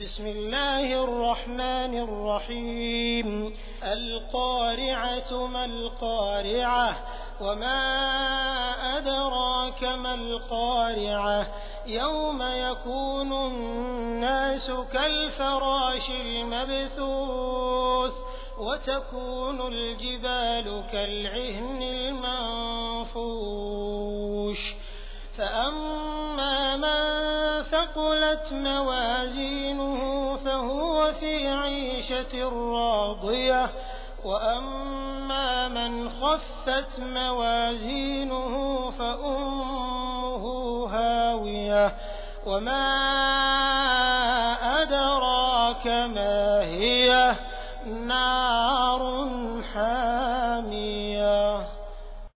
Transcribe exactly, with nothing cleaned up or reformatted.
بسم الله الرحمن الرحيم القارعة ما القارعة وما أدراك ما القارعة يوم يكون الناس كالفراش المبثوث وتكون الجبال كالعهن المنفوش فأما من ثقلت موازينه فهو في عيشة راضية وأما من خفت موازينه فأمه هاوية وما أدراك ما